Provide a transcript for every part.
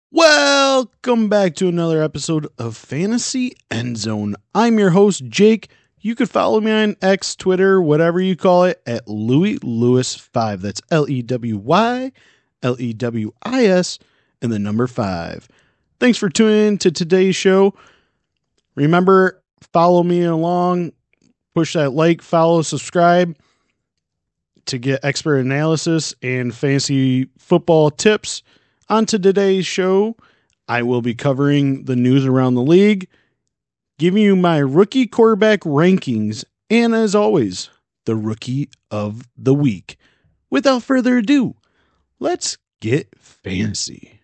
Welcome back to another episode of Fantasy End Zone. I'm your host, Jake. You could follow me on X, Twitter, whatever you call it, at Louis Lewis 5. That's LEWYLEWIS and the number 5. Thanks for tuning in to today's show. Remember, follow me along, push that like, follow, subscribe to get expert analysis and fantasy football tips. On to today's show, I will be covering the news around the league, giving you my rookie quarterback rankings, and as always, the rookie of the week. Without further ado, let's get fancy.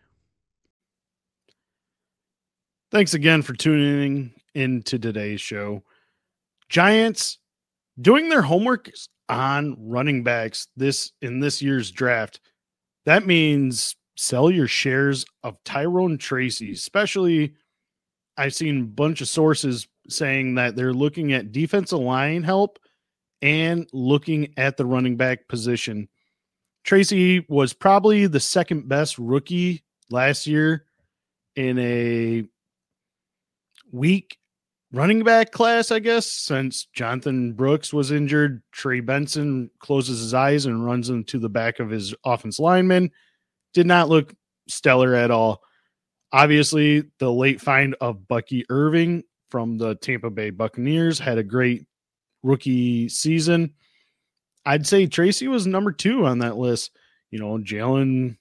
Thanks again for tuning into today's show. Giants doing their homework on running backs in this year's draft. That means sell your shares of Tyrone Tracy, especially I've seen a bunch of sources saying that they're looking at defensive line help and looking at the running back position. Tracy was probably the second best rookie last year in a weak running back class, I guess, since Jonathan Brooks was injured. Trey Benson closes his eyes and runs into the back of his offense lineman. Did not look stellar at all. Obviously, the late find of Bucky Irving from the Tampa Bay Buccaneers had a great rookie season. I'd say Tracy was number 2 on that list. You know, Jalen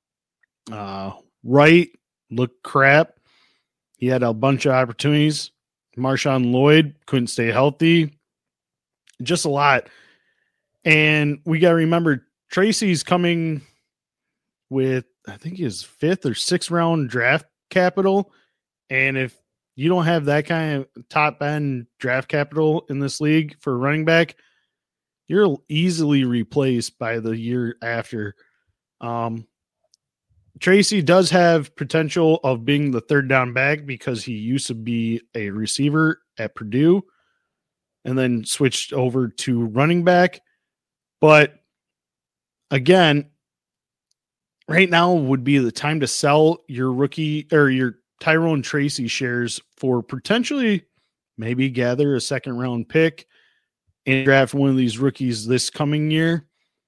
Wright looked crap. He had a bunch of opportunities. Marshawn Lloyd couldn't stay healthy. Just a lot. And we got to remember, Tracy's coming with, I think, his 5th or 6th round draft capital. And if you don't have that kind of top end draft capital in this league for running back, you're easily replaced by the year after. Tracy does have potential of being the third down back because he used to be a receiver at Purdue and then switched over to running back. But again, right now would be the time to sell your rookie or your Tyrone Tracy shares for potentially maybe gather a second round pick and draft one of these rookies this coming year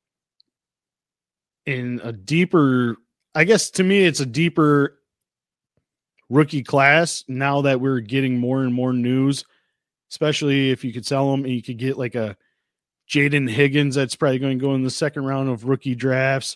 in a deeper, I guess to me, it's a deeper rookie class now that we're getting more and more news, especially if you could sell them and you could get like a Jaden Higgins that's probably going to go in the second round of rookie drafts.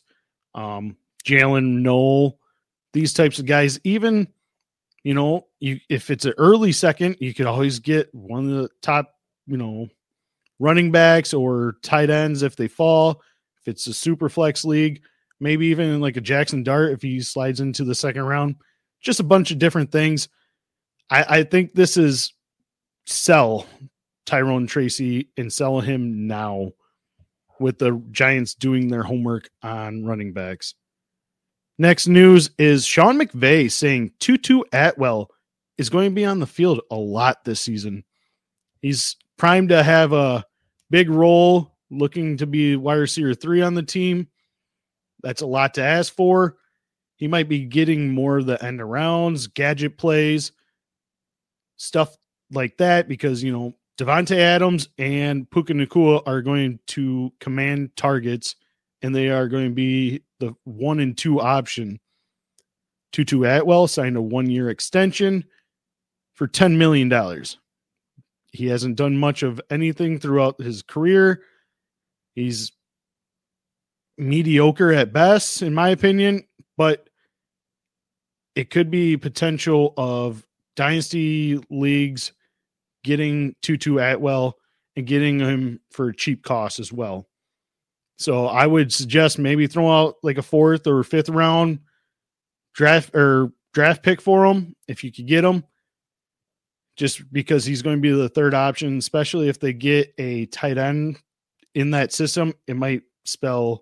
Jalen Noel, these types of guys, even, you know, if it's an early second, you could always get one of the top, you know, running backs or tight ends if they fall. If it's a super flex league, maybe even like a Jackson Dart if he slides into the second round. Just a bunch of different things. I think this is sell Tyrone Tracy and sell him now with the Giants doing their homework on running backs. Next news is Sean McVay saying Tutu Atwell is going to be on the field a lot this season. He's primed to have a big role, looking to be wide receiver 3 on the team. That's a lot to ask for. He might be getting more of the end arounds, gadget plays, stuff like that because, you know, Devontae Adams and Puka Nacua are going to command targets, and they are going to be the 1 and 2 option. Tutu Atwell signed a 1-year extension for $10 million. He hasn't done much of anything throughout his career. He's mediocre at best, in my opinion, but it could be potential of dynasty leagues getting Tutu Atwell and getting him for a cheap cost as well. So I would suggest maybe throw out like a 4th or 5th round draft pick for him if you could get him, just because he's going to be the third option, especially if they get a tight end in that system. It might spell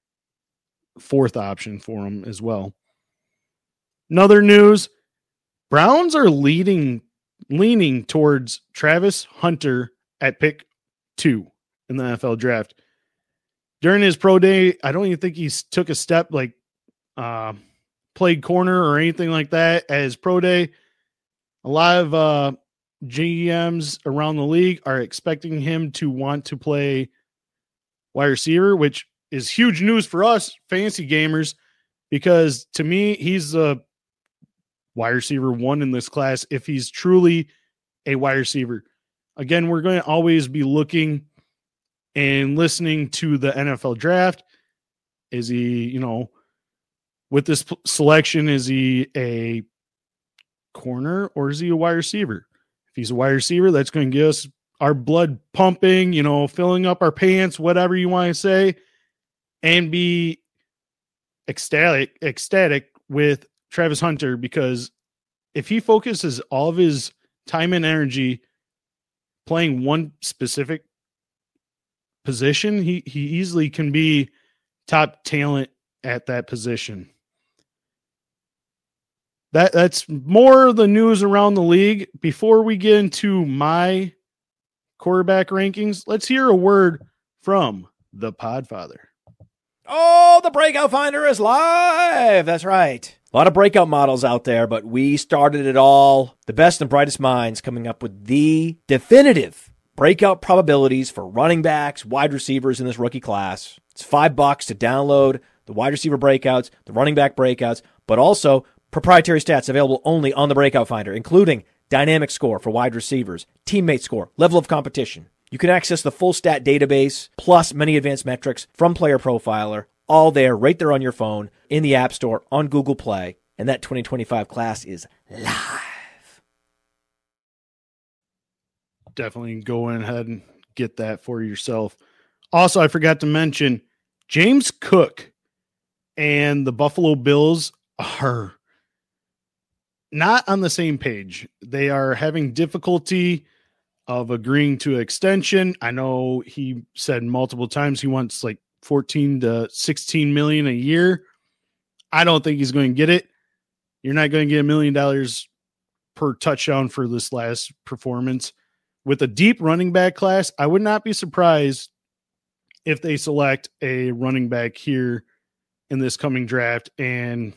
4th option for him as well. Another news, Browns are leaning towards Travis Hunter at pick 2 in the NFL draft. During his pro day, I don't even think he took a step like played corner or anything like that at his pro day. A lot of GMs around the league are expecting him to want to play wide receiver, which is huge news for us fantasy gamers, because to me, he's the wide receiver one in this class if he's truly a wide receiver. Again, we're going to always be looking and listening to the NFL draft. Is he, with this selection, is he a corner or is he a wide receiver? If he's a wide receiver, that's going to get us our blood pumping, filling up our pants, whatever you want to say, and be ecstatic with Travis Hunter, because if he focuses all of his time and energy playing one specific position, he easily can be top talent at that position. That's more of the news around the league. Before we get into my quarterback rankings, let's hear a word from the Podfather. Oh, the Breakout Finder is live. That's right. A lot of breakout models out there, but we started it all. The best and brightest minds coming up with the definitive breakout probabilities for running backs, wide receivers in this rookie class. It's $5 to download the wide receiver breakouts, the running back breakouts, but also proprietary stats available only on the Breakout Finder, including dynamic score for wide receivers, teammate score, level of competition. You can access the full stat database, plus many advanced metrics from Player Profiler, all there, right there on your phone, in the App Store, on Google Play, and that 2025 class is live. Definitely go ahead and get that for yourself. Also, I forgot to mention, James Cook and the Buffalo Bills are not on the same page. They are having difficulty of agreeing to extension. I know he said multiple times he wants like 14 to 16 million a year. I don't think he's going to get it. You're not going to get $1 million per touchdown for this last performance. With a deep running back class, I would not be surprised if they select a running back here in this coming draft. And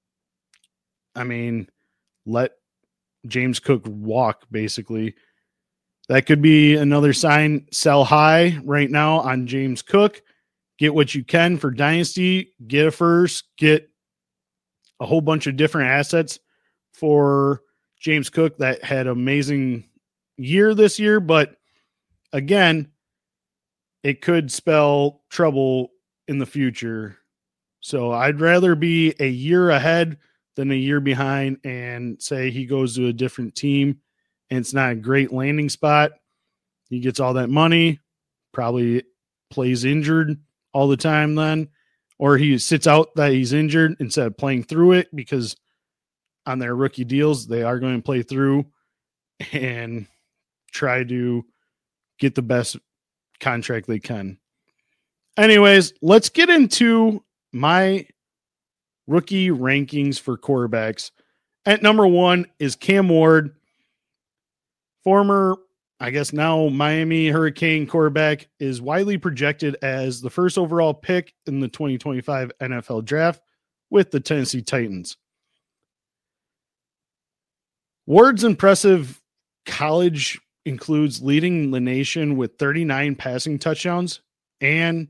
let James Cook walk, basically. That could be another sign. Sell high right now on James Cook. Get what you can for Dynasty. Get a first. Get a whole bunch of different assets for James Cook that had an amazing year this year. But again, it could spell trouble in the future. So I'd rather be a year ahead than a year behind and say he goes to a different team and it's not a great landing spot. He gets all that money, probably plays injured all the time then, or he sits out that he's injured instead of playing through it, because on their rookie deals, they are going to play through and try to get the best contract they can. Anyways, let's get into my rookie rankings for quarterbacks. At number 1 is Cam Ward, former, I guess now Miami Hurricane quarterback, is widely projected as the first overall pick in the 2025 NFL draft with the Tennessee Titans. Ward's impressive college includes leading the nation with 39 passing touchdowns and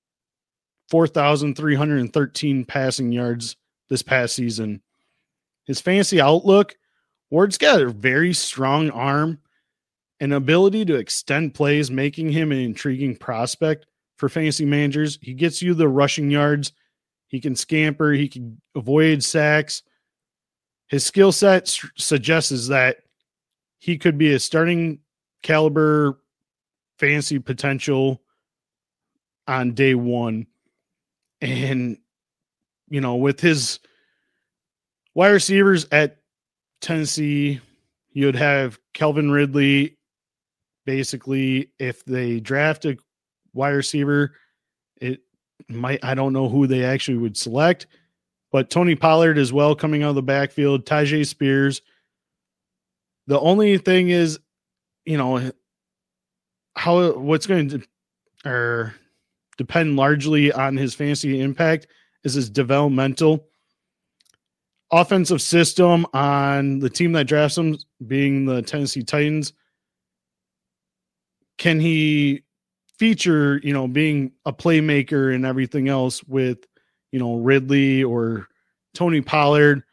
4,313 passing yards this past season. His fantasy outlook, Ward's got a very strong arm and ability to extend plays, making him an intriguing prospect for fantasy managers. He gets you the rushing yards. He can scamper. He can avoid sacks. His skill set suggests that he could be a starting caliber fantasy potential on day one. And, with his wide receivers at Tennessee, you would have Calvin Ridley. Basically, if they draft a wide receiver, I don't know who they actually would select, but Tony Pollard as well coming out of the backfield, Tyjae Spears. The only thing is, what's going to depend largely on his fantasy impact is his developmental. offensive system on the team that drafts him, being the Tennessee Titans, can he feature, being a playmaker and everything else with, Ridley or Tony Pollard?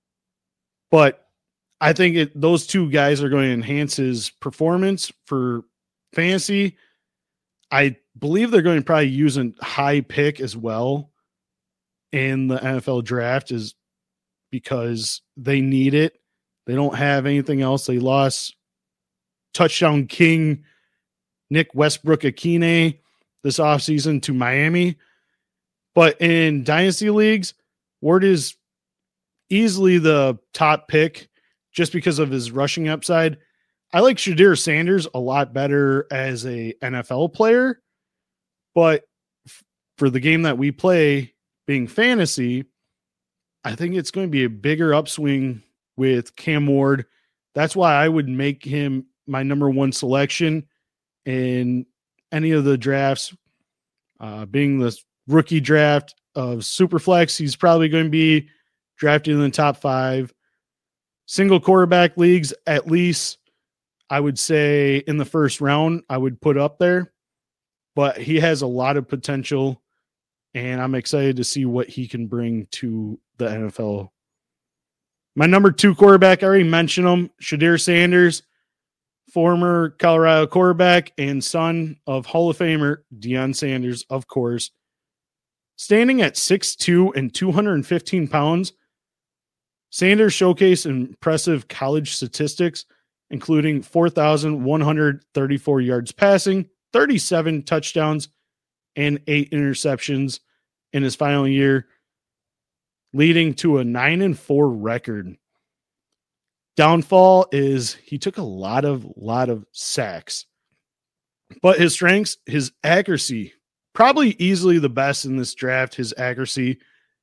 But I think those two guys are going to enhance his performance for fantasy. I believe they're going to probably use a high pick as well in the NFL draft, is because they need it. They don't have anything else. They lost touchdown king Nick Westbrook-Akine this offseason to Miami. But in dynasty leagues, Ward is easily the top pick just because of his rushing upside. I like Shedeur Sanders a lot better as a NFL player, but for the game that we play, being fantasy, I think it's going to be a bigger upswing with Cam Ward. That's why I would make him my number one selection in any of the drafts. Being the rookie draft of Superflex, he's probably going to be drafted in the top 5. Single quarterback leagues, at least, I would say in the first round, I would put up there. But he has a lot of potential, and I'm excited to see what he can bring to the NFL. My number 2 quarterback, I already mentioned him, Shedeur Sanders, former Colorado quarterback and son of Hall of Famer Deion Sanders, of course. Standing at 6'2" and 215 pounds, Sanders showcased impressive college statistics, including 4,134 yards passing, 37 touchdowns, and 8 interceptions in his final year, leading to a 9-4 record. Downfall is he took a lot of sacks. But his strengths, his accuracy, probably easily the best in this draft, his accuracy.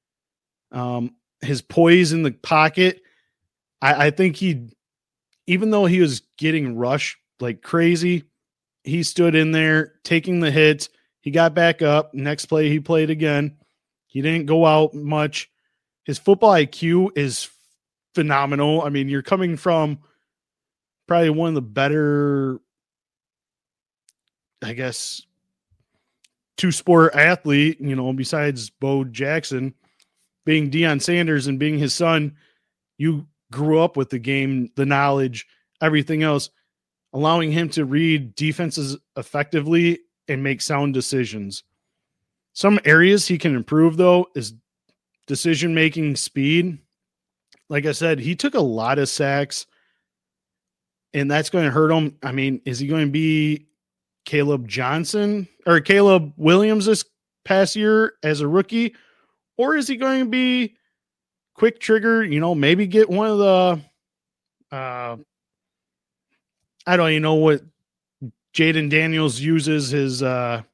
His poise in the pocket. I think even though he was getting rushed like crazy, he stood in there taking the hits. He got back up. Next play, he played again. He didn't go out much. His football IQ is phenomenal. I mean, you're coming from probably one of the better, I guess, two-sport athlete, besides Bo Jackson, being Deion Sanders and being his son. You grew up with the game, the knowledge, everything else, allowing him to read defenses effectively and make sound decisions. Some areas he can improve, though, is decision-making speed. Like I said, he took a lot of sacks, and that's going to hurt him. I mean, is he going to be Caleb Williams this past year as a rookie? Or is he going to be quick trigger, maybe get one of the, I don't even know what Jaden Daniels uses his, to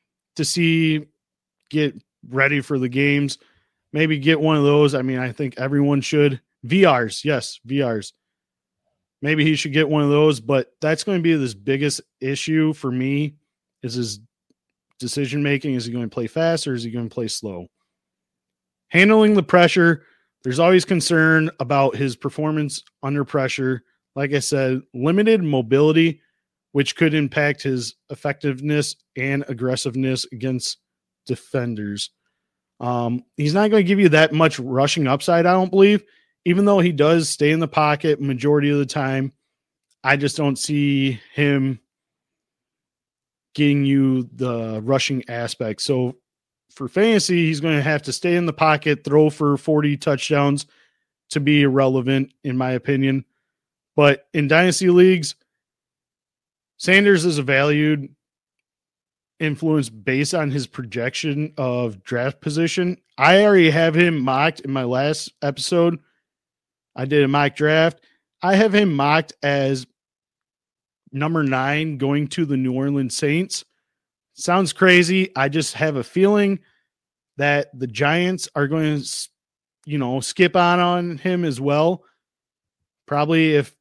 get ready for the games. Maybe get one of those. I mean, I think everyone should. VRs. Yes, VRs. Maybe he should get one of those, but that's going to be this biggest issue for me is his decision-making. Is he going to play fast or is he going to play slow? Handling the pressure, there's always concern about his performance under pressure. Like I said, limited mobility, which could impact his effectiveness and aggressiveness against defenders. He's not going to give you that much rushing upside, I don't believe, even though he does stay in the pocket majority of the time. I just don't see him getting you the rushing aspect. So for fantasy, he's going to have to stay in the pocket, throw for 40 touchdowns to be irrelevant, in my opinion. But in dynasty leagues, Sanders is a valued influence based on his projection of draft position. I already have him mocked in my last episode. I did a mock draft. I have him mocked as number 9 going to the New Orleans Saints. Sounds crazy. I just have a feeling that the Giants are going to, skip on him as well. Probably if,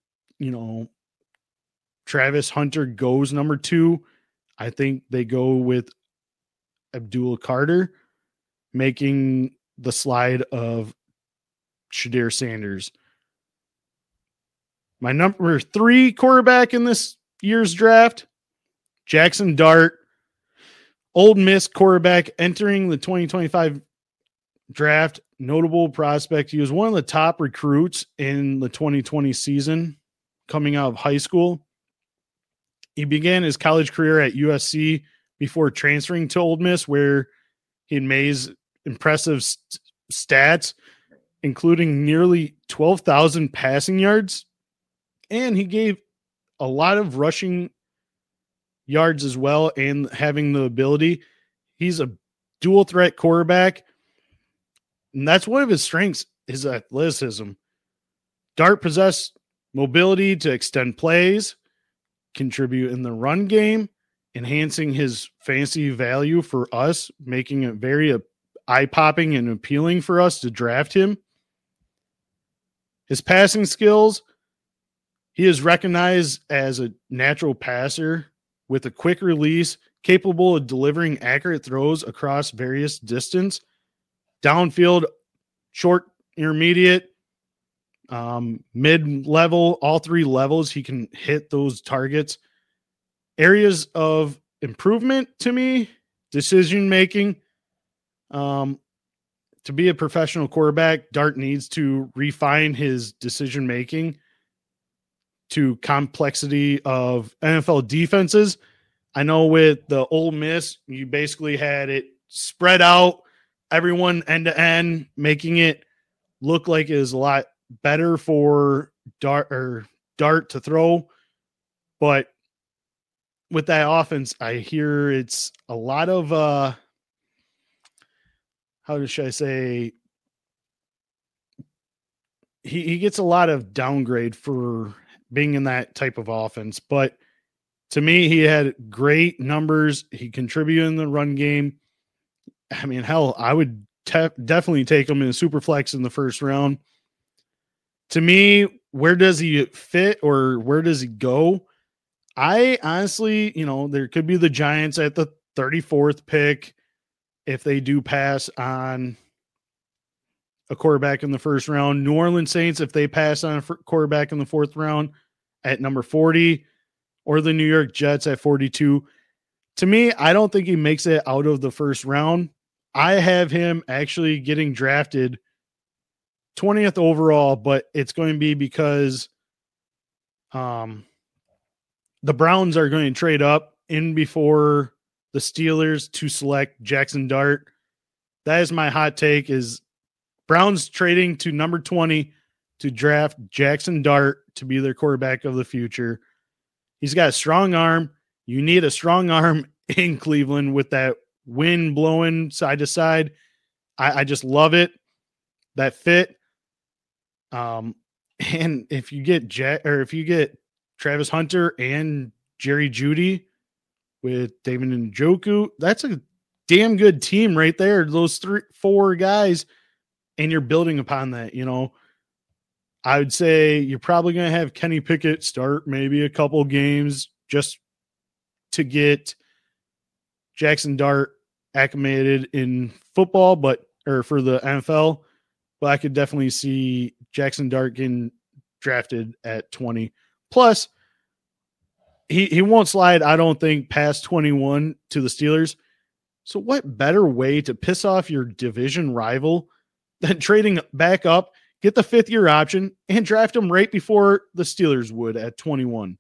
Travis Hunter goes number 2, I think they go with Abdul Carter, making the slide of Shedeur Sanders. My number 3 quarterback in this year's draft, Jackson Dart, Ole Miss quarterback entering the 2025 draft. Notable prospect. He was one of the top recruits in the 2020 season coming out of high school. He began his college career at USC before transferring to Ole Miss, where he made impressive stats, including nearly 12,000 passing yards. And he gave a lot of rushing yards as well, and having the ability. He's a dual threat quarterback, and that's one of his strengths, his athleticism. Dart possessed mobility to extend plays, contribute in the run game, enhancing his fantasy value for us, making it very eye-popping and appealing for us to draft him. His passing skills, he is recognized as a natural passer with a quick release, capable of delivering accurate throws across various distance, downfield, short, intermediate, mid-level, all 3 levels. He can hit those targets. Areas of improvement to me, decision-making. To be a professional quarterback, Dart needs to refine his decision-making to complexity of NFL defenses. I know with the Ole Miss, you basically had it spread out, everyone end to end, making it look like it was a lot better for Dart to throw. But with that offense, I hear it's a lot of how should I say? He gets a lot of downgrade for being in that type of offense. But to me, he had great numbers. He contributed in the run game. I mean, hell, I would definitely take him in a super flex in the first round. To me, where does he fit or where does he go? I honestly, there could be the Giants at the 34th pick if they do pass on a quarterback in the first round. New Orleans Saints, if they pass on a quarterback in the 4th round at number 40, or the New York Jets at 42. To me, I don't think he makes it out of the first round. I have him actually getting drafted 20th overall, but it's going to be because the Browns are going to trade up in before the Steelers to select Jackson Dart. That is my hot take, is Browns trading to number 20 to draft Jackson Dart to be their quarterback of the future. He's got a strong arm. You need a strong arm in Cleveland with that wind blowing side to side. I just love it. That fit. And if you get Travis Hunter and Jerry Jeudy with David Njoku, that's a damn good team right there. Those 3-4 guys, and you're building upon that. I would say you're probably going to have Kenny Pickett start maybe a couple games just to get Jackson Dart acclimated in football, or for the NFL. But I could definitely see Jackson Dart getting drafted at 20. Plus, he won't slide, I don't think, past 21 to the Steelers. So what better way to piss off your division rival than trading back up, get the 5th-year option, and draft him right before the Steelers would at 21.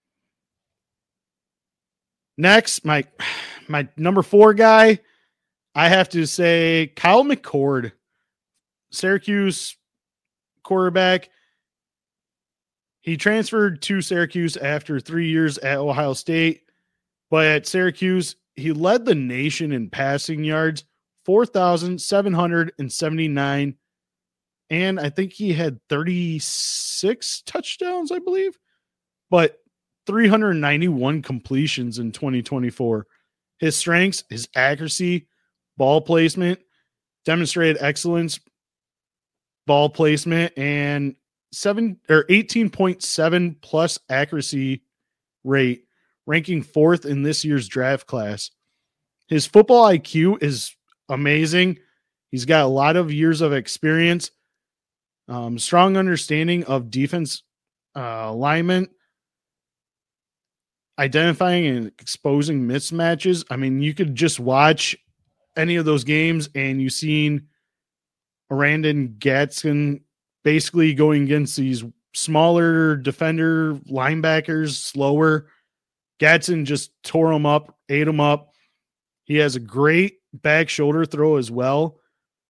Next, my number 4 guy, I have to say Kyle McCord, Syracuse quarterback. He transferred to Syracuse after 3 years at Ohio State, but at Syracuse, he led the nation in passing yards, 4,779. And I think he had 36 touchdowns, I believe, but 391 completions in 2024. His strengths, his accuracy, ball placement, demonstrated excellence, ball placement, and 18.7 plus accuracy rate, ranking 4th in this year's draft class. His football IQ is amazing. He's got a lot of years of experience. Strong understanding of defense alignment, identifying and exposing mismatches. I mean, you could just watch any of those games and you've seen Arandon Gatson basically going against these smaller defender linebackers, slower. Gatson just tore him up, ate him up. He has a great back shoulder throw as well.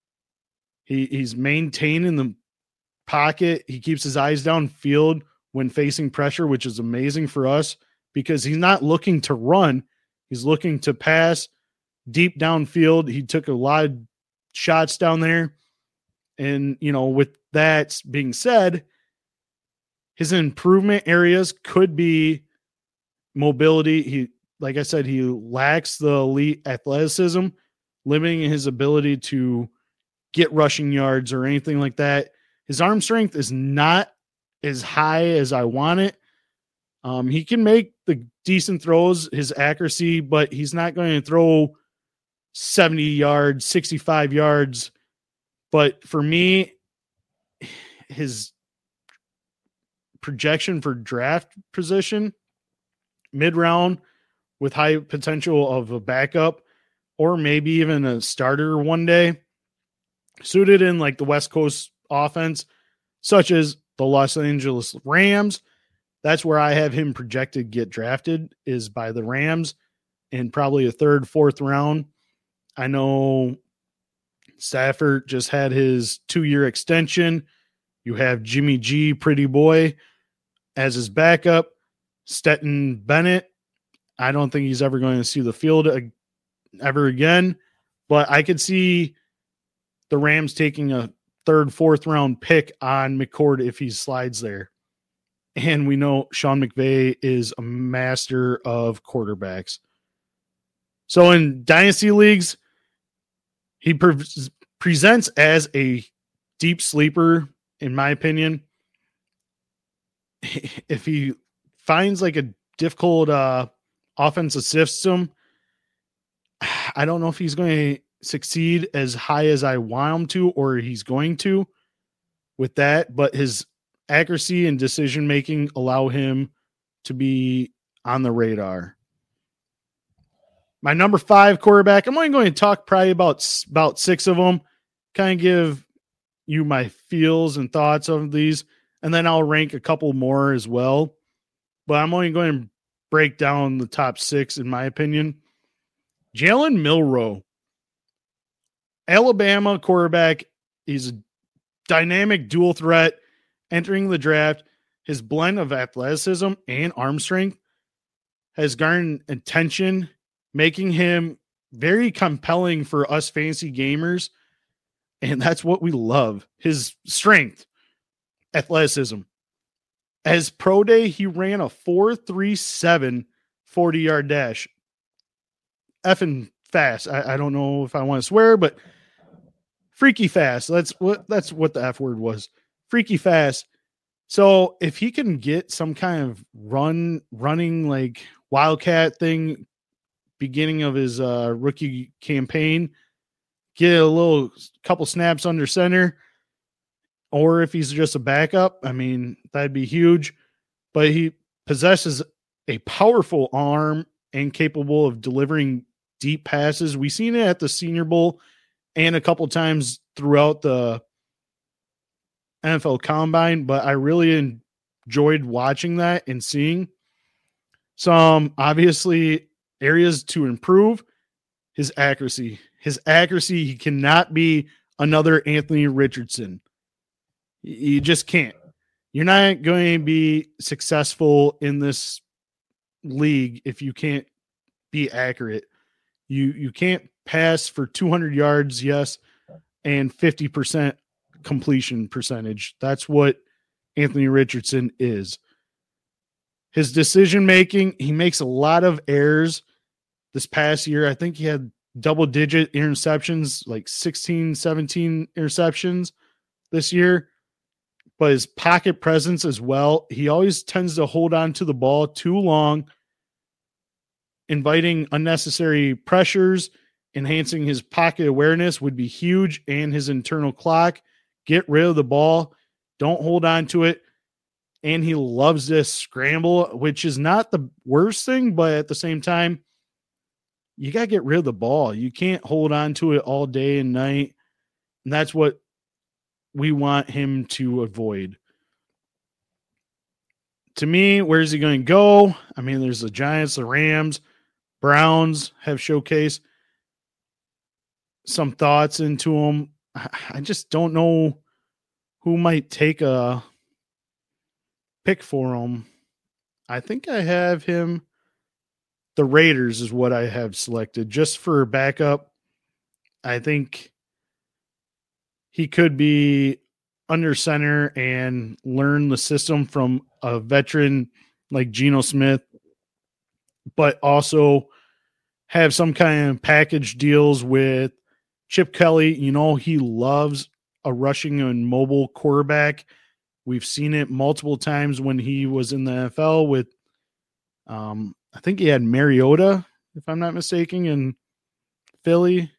He's maintained in the pocket. He keeps his eyes downfield when facing pressure, which is amazing for us because he's not looking to run. He's looking to pass deep downfield. He took a lot of shots down there. And, with that being said, his improvement areas could be mobility. Like I said, he lacks the elite athleticism, limiting his ability to get rushing yards or anything like that. His arm strength is not as high as I want it. He can make the decent throws, his accuracy, but he's not going to throw 70 yards, 65 yards. But for me, his projection for draft position, mid-round with high potential of a backup or maybe even a starter one day, suited in like the West Coast offense, such as the Los Angeles Rams. That's where I have him projected get drafted, is by the Rams in probably a third, fourth round. I know Stafford just had his 2-year extension. You have Jimmy G, pretty boy, as his backup. Stetson Bennett, I don't think he's ever going to see the field ever again, but I could see the Rams taking a third, fourth round pick on McCord if he slides there. And we know Sean McVay is a master of quarterbacks. So in dynasty leagues, he presents as a deep sleeper, in my opinion. If he finds like a difficult offensive system, I don't know if he's going to succeed as high as I want him to, or he's going to with that, but his accuracy and decision making allow him to be on the radar. My number 5 quarterback, I'm only going to talk probably about 6 of them, kind of give you my feels and thoughts of these, and then I'll rank a couple more as well. But I'm only going to break down the top 6 in my opinion. Jalen Milroe, Alabama quarterback. He's a dynamic dual threat entering the draft. His blend of athleticism and arm strength has garnered attention, making him very compelling for us fantasy gamers. And that's what we love. His strength, athleticism. As pro day, he ran a 4.37 40-yard dash. Effing fast. I don't know if I want to swear, but freaky fast. That's what the F word was. Freaky fast. So if he can get some kind of running like Wildcat thing beginning of his rookie campaign, get a couple snaps under center, or if he's just a backup, I mean, that'd be huge. But he possesses a powerful arm and capable of delivering deep passes. We've seen it at the Senior Bowl and a couple times throughout the NFL Combine, but I really enjoyed watching that and seeing some obviously areas to improve. His accuracy, he cannot be another Anthony Richardson. You just can't. You're not going to be successful in this league if you can't be accurate. You can't pass for 200 yards, yes, and 50% completion percentage. That's what Anthony Richardson is. His decision making, he makes a lot of errors this past year. I think he had double-digit interceptions, like 16, 17 interceptions this year. But his pocket presence as well, he always tends to hold on to the ball too long, inviting unnecessary pressures. Enhancing his pocket awareness would be huge, and his internal clock. Get rid of the ball. Don't hold on to it. And he loves this scramble, which is not the worst thing, but at the same time, you got to get rid of the ball. You can't hold on to it all day and night. And that's what we want him to avoid. To me, where's he going to go? I mean, there's the Giants, the Rams, Browns have showcased some thoughts into him. I just don't know who might take a pick for him. I think I have him. The Raiders is what I have selected just for backup. I think he could be under center and learn the system from a veteran like Geno Smith, but also have some kind of package deals with Chip Kelly. You know, he loves a rushing and mobile quarterback. We've seen it multiple times when he was in the NFL with, I think he had Mariota, if I'm not mistaken, in Philly.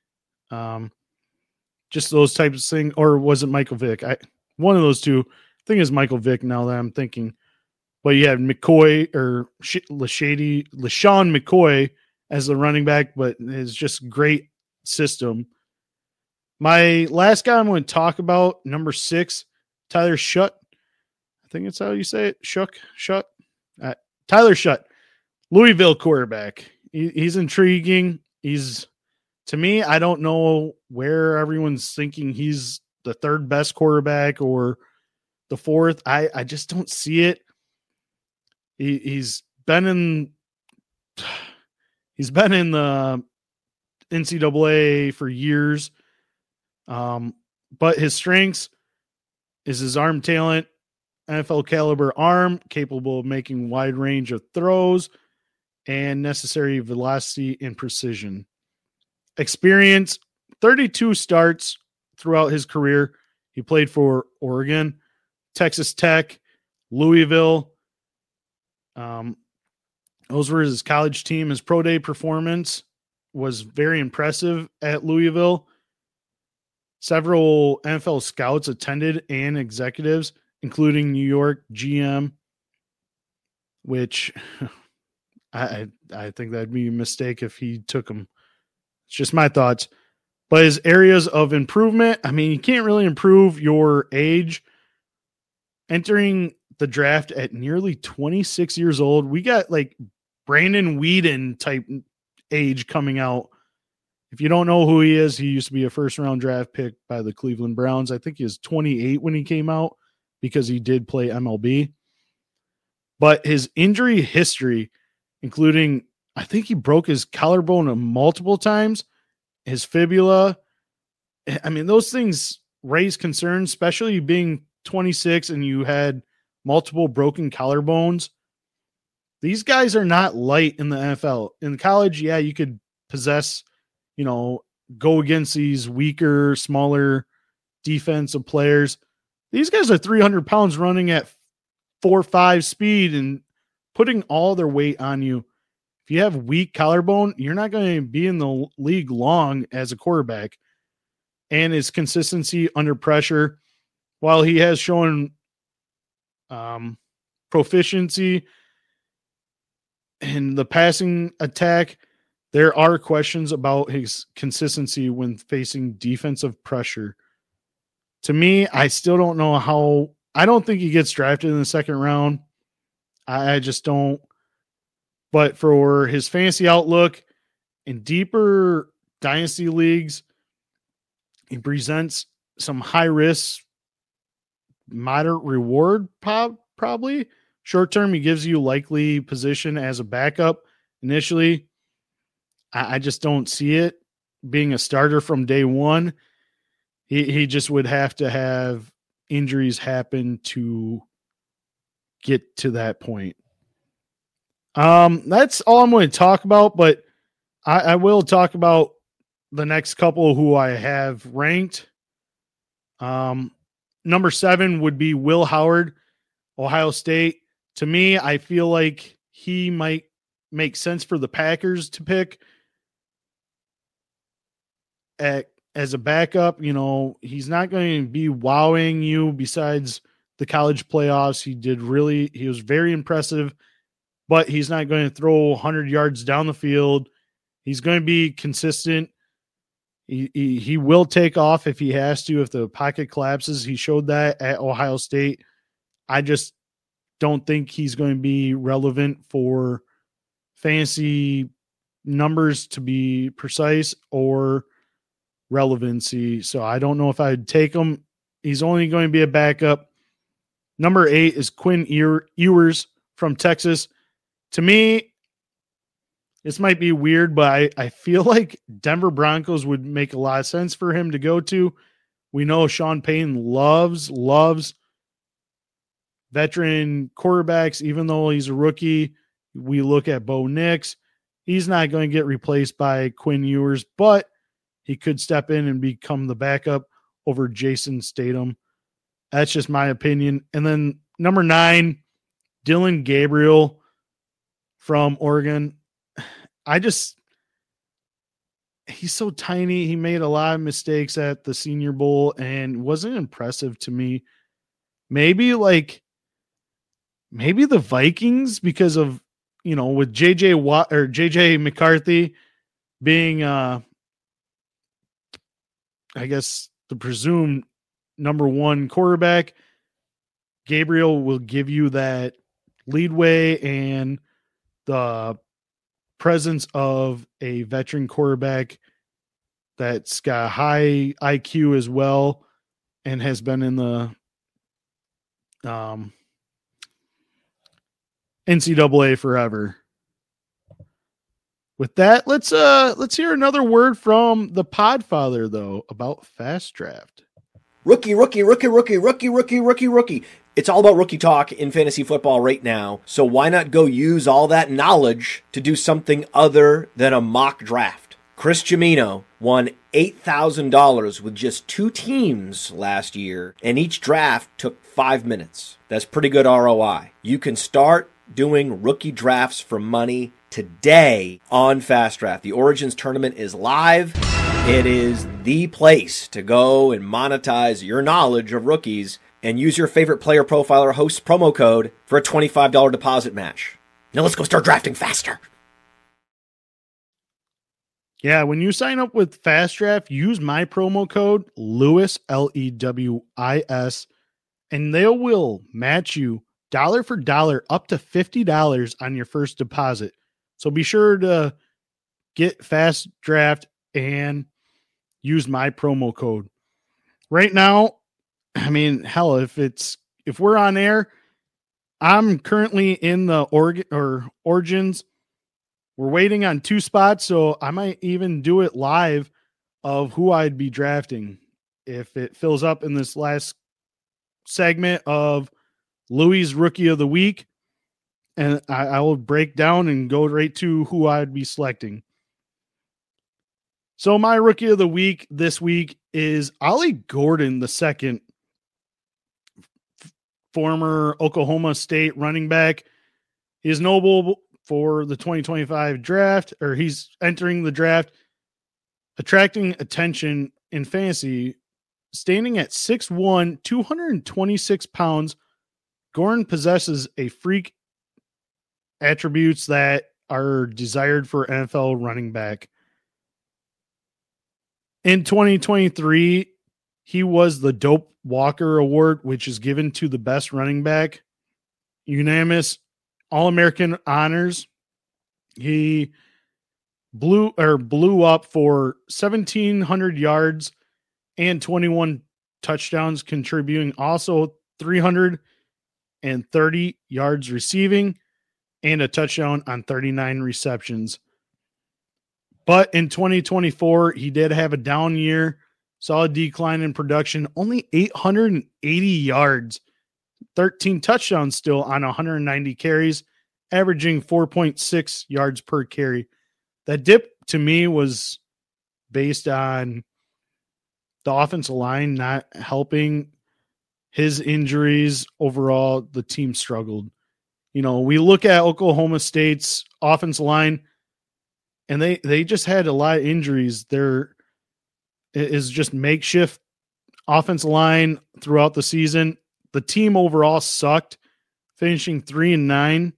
Just those types of things. Or was it Michael Vick? One of those two. I think it's Michael Vick now that I'm thinking. But you had McCoy or LaShawn McCoy as the running back, but it's just great system. My last guy I'm going to talk about, number 6, Tyler Shutt. I think it's how you say it. Shutt. Tyler Shutt, Louisville quarterback. He's intriguing. To me, I don't know where everyone's thinking he's the 3rd best quarterback or the 4th. I just don't see it. He's been in the NCAA for years. But his strengths is his arm talent, NFL caliber arm, capable of making wide range of throws, and necessary velocity and precision. Experience, 32 starts throughout his career. He played for Oregon, Texas Tech, Louisville. Those were his college team. His pro day performance was very impressive at Louisville. Several NFL scouts attended and executives, including New York GM, which I think that'd be a mistake if he took him. It's just my thoughts. But his areas of improvement, I mean, you can't really improve your age. Entering the draft at nearly 26 years old, we got like Brandon Whedon type age coming out. If you don't know who he is, he used to be a first-round draft pick by the Cleveland Browns. I think he was 28 when he came out because he did play MLB. But his injury history, including, I think he broke his collarbone multiple times, his fibula. I mean, those things raise concerns, especially being 26 and you had multiple broken collarbones. These guys are not light in the NFL. In college, yeah, you could possess, go against these weaker, smaller defensive players. These guys are 300 pounds running at 4.5 speed and putting all their weight on you. If you have weak collarbone, you're not going to be in the league long as a quarterback. And his consistency under pressure, while he has shown proficiency in the passing attack, there are questions about his consistency when facing defensive pressure. To me, I still don't know how. I don't think he gets drafted in the 2nd round. I just don't. But for his fantasy outlook in deeper dynasty leagues, he presents some high risk, moderate reward, probably. Short term, he gives you likely position as a backup initially. I just don't see it being a starter from day one. He just would have to have injuries happen to get to that point. That's all I'm going to talk about, but I will talk about the next couple who I have ranked. Number 7 would be Will Howard, Ohio State. To me, I feel like he might make sense for the Packers to pick as a backup. He's not going to be wowing you besides the college playoffs. He was very impressive, but he's not going to throw 100 yards down the field. He's going to be consistent. He will take off if he has to, if the pocket collapses. He showed that at Ohio State. I just don't think he's going to be relevant for fantasy numbers, to be precise, or relevancy. So I don't know if I'd take him. He's only going to be a backup. Number 8 is Quinn Ewers from Texas. To me, this might be weird, but I feel like Denver Broncos would make a lot of sense for him to go to. We know Sean Payton loves veteran quarterbacks, even though he's a rookie. We look at Bo Nix. He's not going to get replaced by Quinn Ewers, but he could step in and become the backup over Jason Statham. That's just my opinion. And then number 9, Dylan Gabriel from Oregon. He's so tiny. He made a lot of mistakes at the Senior Bowl and wasn't impressive to me. Maybe the Vikings, because of, with JJ McCarthy being, I guess, the presumed number 1 quarterback. Gabriel will give you that leadway and the presence of a veteran quarterback that's got high IQ as well and has been in the NCAA forever. With that, let's hear another word from the Podfather, though, about Fast Draft. Rookie. It's all about rookie talk in fantasy football right now, so why not go use all that knowledge to do something other than a mock draft? Chris Gimino won $8,000 with just 2 teams last year, and each draft took 5 minutes. That's pretty good ROI. You can start doing rookie drafts for money today on Fast Draft. The Origins tournament is live. It is the place to go and monetize your knowledge of rookies and use your favorite player profiler host promo code for a $25 deposit match. Now let's go start drafting faster. Yeah, when you sign up with Fast Draft, use my promo code Lewis, Lewis, and they will match you dollar for dollar up to $50 on your first deposit. So be sure to get Fast Draft and use my promo code. Right now, I mean, hell, if we're on air, I'm currently in the Origins. We're waiting on 2 spots, so I might even do it live of who I'd be drafting if it fills up in this last segment of Louis' Rookie of the Week. And I will break down and go right to who I'd be selecting. So my Rookie of the Week this week is Ollie Gordon II, former Oklahoma State running back. He is notable for the 2025 draft, or he's entering the draft, attracting attention in fantasy. Standing at 6'1", 226 pounds, Gordon possesses a freak attributes that are desired for NFL running back. In 2023, he was the Dope Walker Award, which is given to the best running back. Unanimous All-American honors. He blew up for 1,700 yards and 21 touchdowns, contributing also 330 yards receiving and a touchdown on 39 receptions. But in 2024, he did have a down year, saw a decline in production, only 880 yards, 13 touchdowns still on 190 carries, averaging 4.6 yards per carry. That dip to me was based on the offensive line not helping, his injuries. Overall, the team struggled. We look at Oklahoma State's offensive line, and they just had a lot of injuries. There is just makeshift offensive line throughout the season. the team overall sucked, finishing 3-9.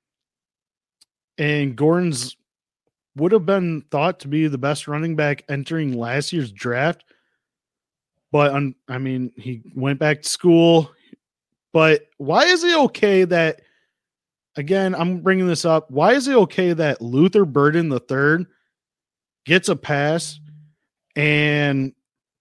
And Gordon's would have been thought to be the best running back entering last year's draft. But, I mean, he went back to school. But why is it okay that, again, I'm bringing this up, why is it okay that Luther Burden III gets a pass and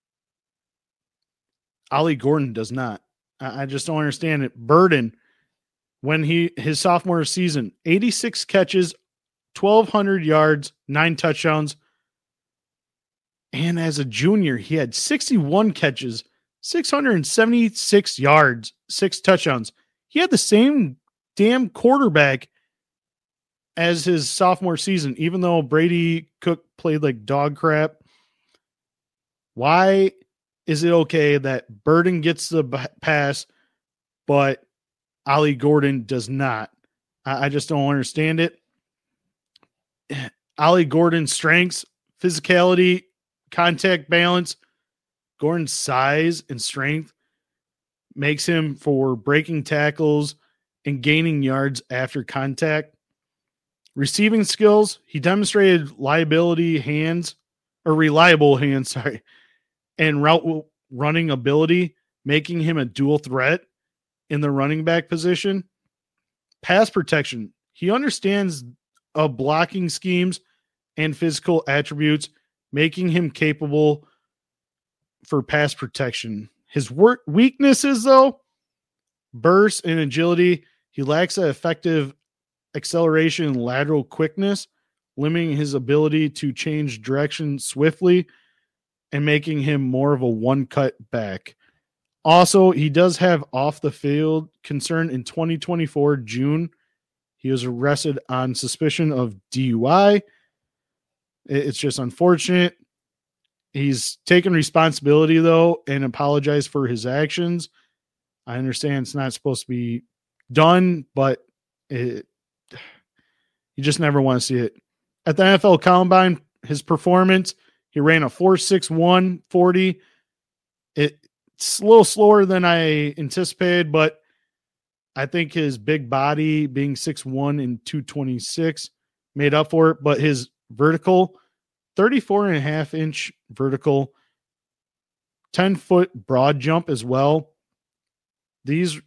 Ollie Gordon does not? I just don't understand it. Burden, when his sophomore season, 86 catches, 1,200 yards, 9 touchdowns. And as a junior, he had 61 catches, 676 yards, 6 touchdowns. He had the same damn quarterback as his sophomore season, even though Brady Cook played like dog crap. Why is it okay that Burden gets the pass, but Ollie Gordon does not? I just don't understand it. Ollie Gordon's strengths, physicality, contact balance, Gordon's size and strength makes him for breaking tackles and gaining yards after contact. Receiving skills, he demonstrated reliable hands, and route running ability, making him a dual threat in the running back position. Pass protection, he understands blocking schemes and physical attributes, making him capable for pass protection. His weaknesses, though, burst and agility. He lacks an effective acceleration and lateral quickness, limiting his ability to change direction swiftly and making him more of a one-cut back. Also, he does have off-the-field concern in 2024 June. He was arrested on suspicion of DUI. It's just unfortunate. He's taken responsibility, though, and apologized for his actions. I understand it's not supposed to be done, but you just never want to see it. At the NFL Combine, his performance, he ran a 4.61 40. It's a little slower than I anticipated, but I think his big body, being 6'1" and 226, made up for it. But his vertical, 34.5-inch vertical, 10-foot broad jump as well. These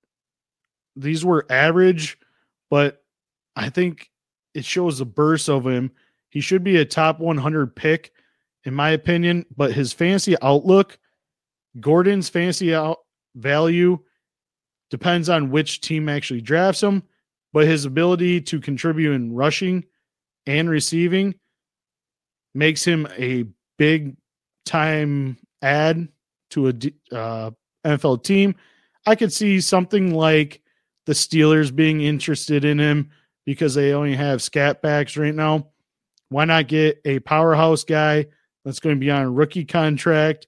were average, but I think it shows the burst of him. He should be a top 100 pick, in my opinion, but his fantasy outlook, Gordon's fantasy value depends on which team actually drafts him, but his ability to contribute in rushing and receiving makes him a big time add to a NFL team. I could see something like the Steelers being interested in him because they only have scat backs right now. Why not get a powerhouse guy that's going to be on a rookie contract?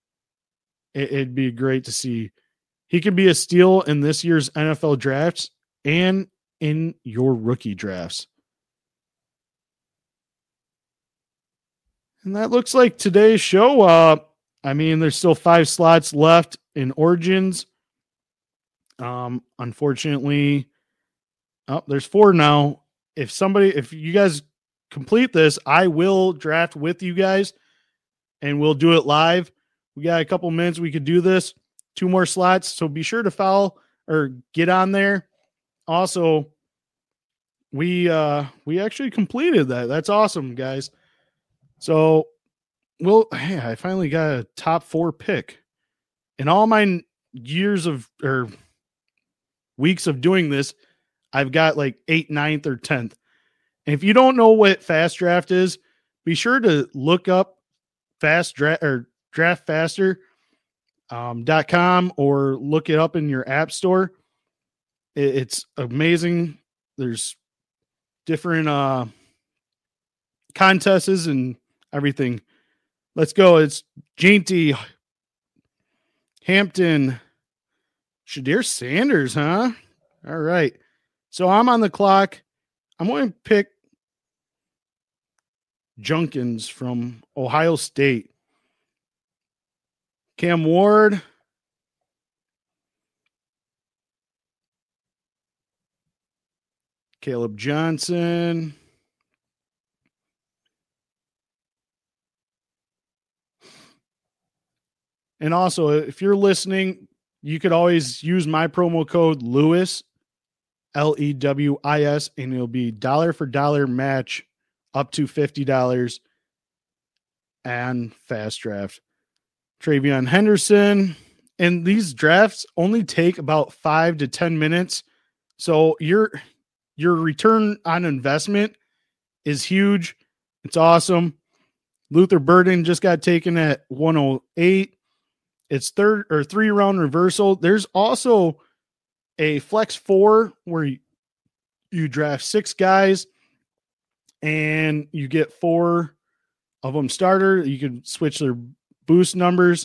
It'd be great to see. He could be a steal in this year's NFL drafts and in your rookie drafts. And that looks like today's show. There's still 5 slots left in Origins. Unfortunately, there's 4 now. If you guys complete this, I will draft with you guys and we'll do it live. We got a couple minutes. We could do this. 2 more slots. So be sure to follow or get on there. Also, we actually completed that. That's awesome, guys. So I finally got a top 4 pick. In all my years or weeks of doing this, I've got like 8th, 9th, or 10th. And if you don't know what Fast Draft is, be sure to look up Fast Draft or draftfaster.com or look it up in your app store. It's amazing. There's different contests and everything. Let's go. It's Jainty, Hampton, Shadir Sanders, huh? All right. So I'm on the clock. I'm going to pick Junkins from Ohio State. Cam Ward, Caleb Johnson. And also, if you're listening, you could always use my promo code Lewis, LEWIS, and it'll be dollar for dollar match up to $50 and fast draft. Travion Henderson. And these drafts only take about 5 to 10 minutes. So your return on investment is huge. It's awesome. Luther Burden just got taken at 108. It's 3-round reversal. There's also a flex 4 where you draft 6 guys and you get 4 of them starter. You can switch their boost numbers.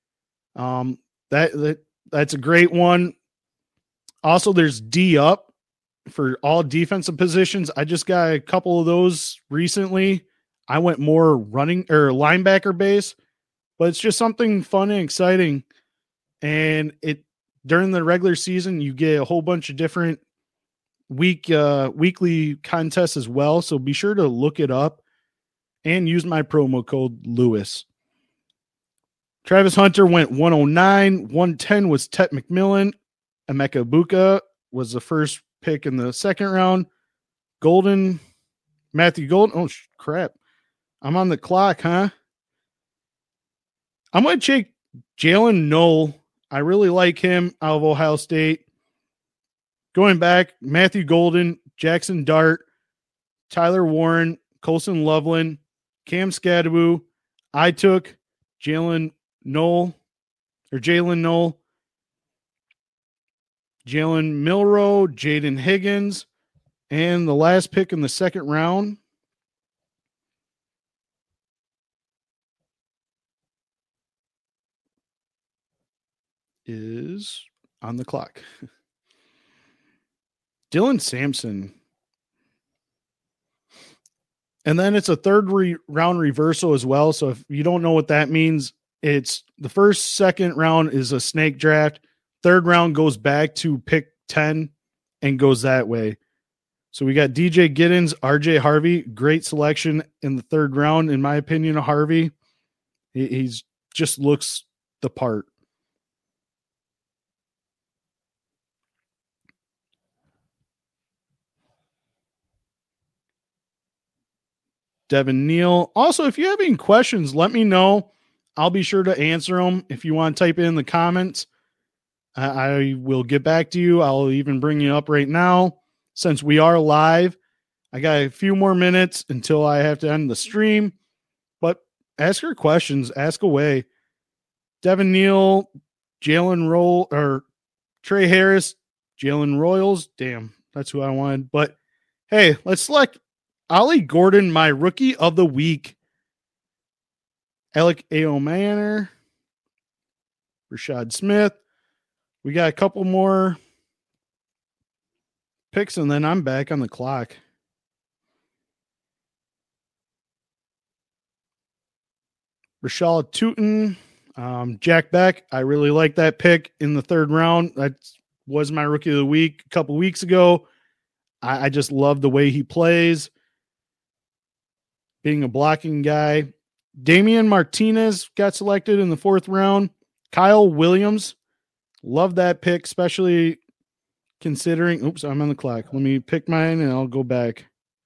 That's a great one. Also, there's D up for all defensive positions. I just got a couple of those recently. I went more running or linebacker base, but it's just something fun and exciting. And during the regular season, you get a whole bunch of different weekly contests as well. So be sure to look it up and use my promo code Lewis. Travis Hunter went 109. 110 was Tet McMillan. Emeka Buka was the first pick in the second round. Matthew Golden. Oh, crap. I'm on the clock, huh? I'm going to take Jalen Knoll. I really like him out of Ohio State. Going back, Matthew Golden, Jackson Dart, Tyler Warren, Colson Loveland, Cam Skadaboo. I took Jalen Knoll, Jalen Milroe, Jaden Higgins, and the last pick in the second round is on the clock. Dylan Sampson. And then it's a third round reversal as well. So if you don't know what that means, it's the first, second round is a snake draft. Third round goes back to pick 10 and goes that way. So we got DJ Giddens, RJ Harvey. Great selection in the third round, in my opinion, of Harvey. He's just looks the part. Devin Neal. Also, if you have any questions, let me know. I'll be sure to answer them. If you want to type it in the comments, I will get back to you. I'll even bring you up right now. Since we are live, I got a few more minutes until I have to end the stream. But ask your questions. Ask away. Devin Neal, Trey Harris, Jalen Royals. Damn, that's who I wanted. But hey, let's select Ollie Gordon, my rookie of the week. Alec Aomanor, Rashad Smith. We got a couple more picks, and then I'm back on the clock. Rashad Tootin, Jack Beck. I really like that pick in the third round. That was my rookie of the week a couple weeks ago. I just love the way he plays, being a blocking guy. Damian Martinez got selected in the fourth round. Kyle Williams, love that pick, especially considering. Oops, I'm on the clock. Let me pick mine and I'll go back.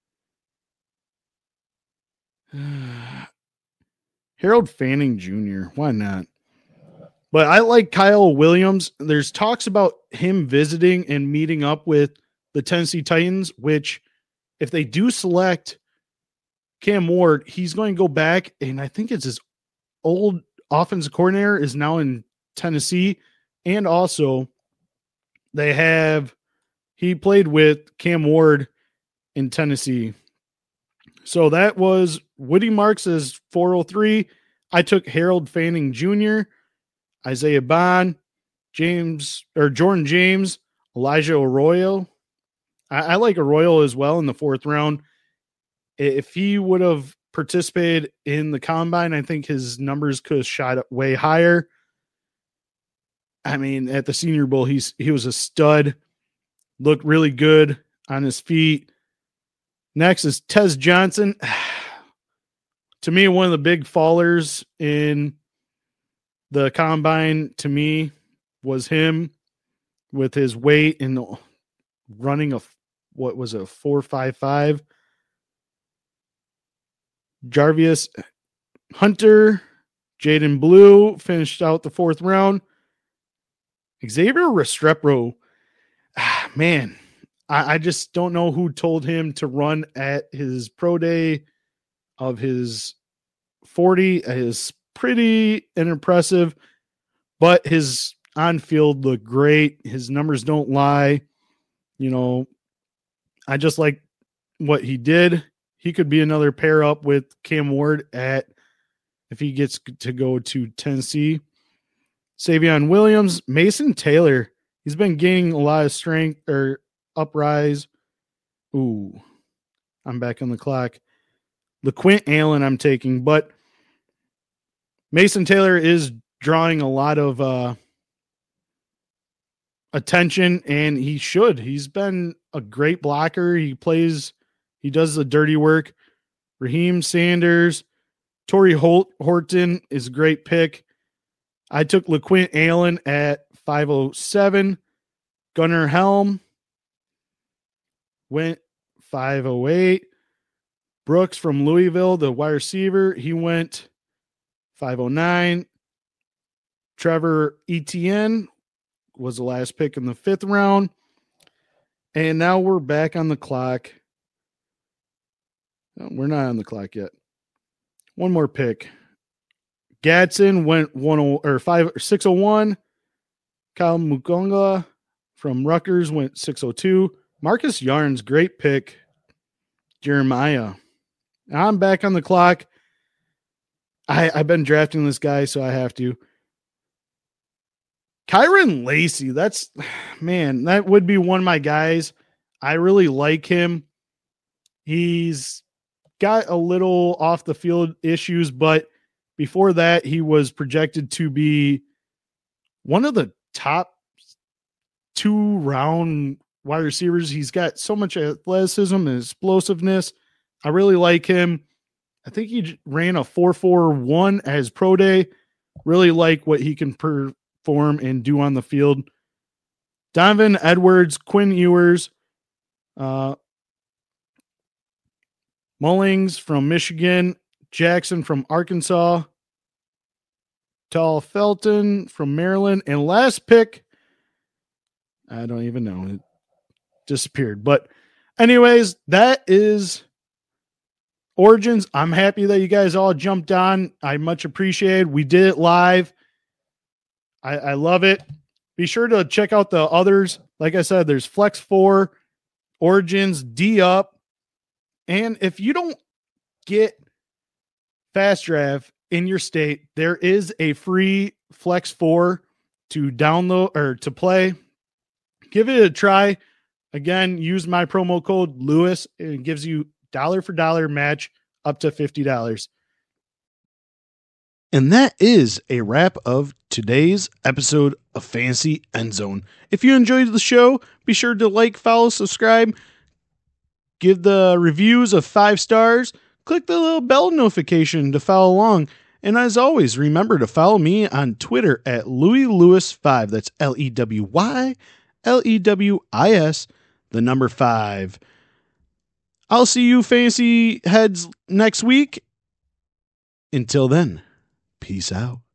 Harold Fanning Jr. Why not? But I like Kyle Williams. There's talks about him visiting and meeting up with the Tennessee Titans, which if they do select Cam Ward, he's going to go back, and I think it's his old offensive coordinator is now in Tennessee. And also he played with Cam Ward in Tennessee. So that was Woody Marks' 403. I took Harold Fanning Jr., Isaiah Bond, Jordan James, Elijah Arroyo. I like Arroyo as well in the fourth round. If he would have participated in the combine, I think his numbers could have shot up way higher. I mean, at the Senior Bowl, he was a stud, looked really good. on his feet. Next is Tez Johnson. To me, one of the big fallers in the combine to me was him with his weight and running a 4.55. Jarvis Hunter, Jaden Blue finished out the 4th round. Xavier Restrepo, man, I just don't know who told him to run at his pro day of his 40. Is pretty impressive, but his on-field looked great. His numbers don't lie. You know, I just like what he did. He could be another pair up with Cam Ward if he gets to go to Tennessee. Savion Williams, Mason Taylor. He's been gaining a lot of strength or uprise. Ooh, I'm back on the clock. LeQuint Allen I'm taking, but Mason Taylor is drawing a lot of attention, and he should. He's been a great blocker. He does the dirty work. Raheem Sanders, Torrey Horton is a great pick. I took LeQuint Allen at 507. Gunnar Helm went 508. Brooks from Louisville, the wide receiver, he went 509. Trevor Etienne was the last pick in the 5th round. And now we're back on the clock. No, we're not on the clock yet. One more pick. Gadsden went 601. Kyle Mukonga from Rutgers went 602. Marcus Yarns, great pick. Jeremiah. I'm back on the clock. I've been drafting this guy, so I have to. Kyron Lacey, that would be one of my guys. I really like him. He's got a little off the field issues, but before that, he was projected to be one of the top 2-round wide receivers. He's got so much athleticism and explosiveness. I really like him. I think he ran a 4.41 at his pro day. Really like what he can perform and do on the field. Donovan Edwards, Quinn Ewers, Mullings from Michigan, Jackson from Arkansas, Tal Felton from Maryland, and last pick, I don't even know. It disappeared. But anyways, that is Origins. I'm happy that you guys all jumped on. I much appreciate. We did it live. I love it. Be sure to check out the others. Like I said, there's Flex 4, Origins, D Up. And if you don't get Fast Draft in your state, there is a free Flex 4 to download or to play. Give it a try. Again, use my promo code Lewis. It gives you dollar for dollar match up to $50. And that is a wrap of today's episode of Fantasy End Zone. If you enjoyed the show, be sure to like, follow, subscribe, give the reviews of 5 stars, click the little bell notification to follow along. And as always, remember to follow me on Twitter at LouisLewis5. That's LEWYLEWIS, the number 5. I'll see you fantasy heads next week. Until then, peace out.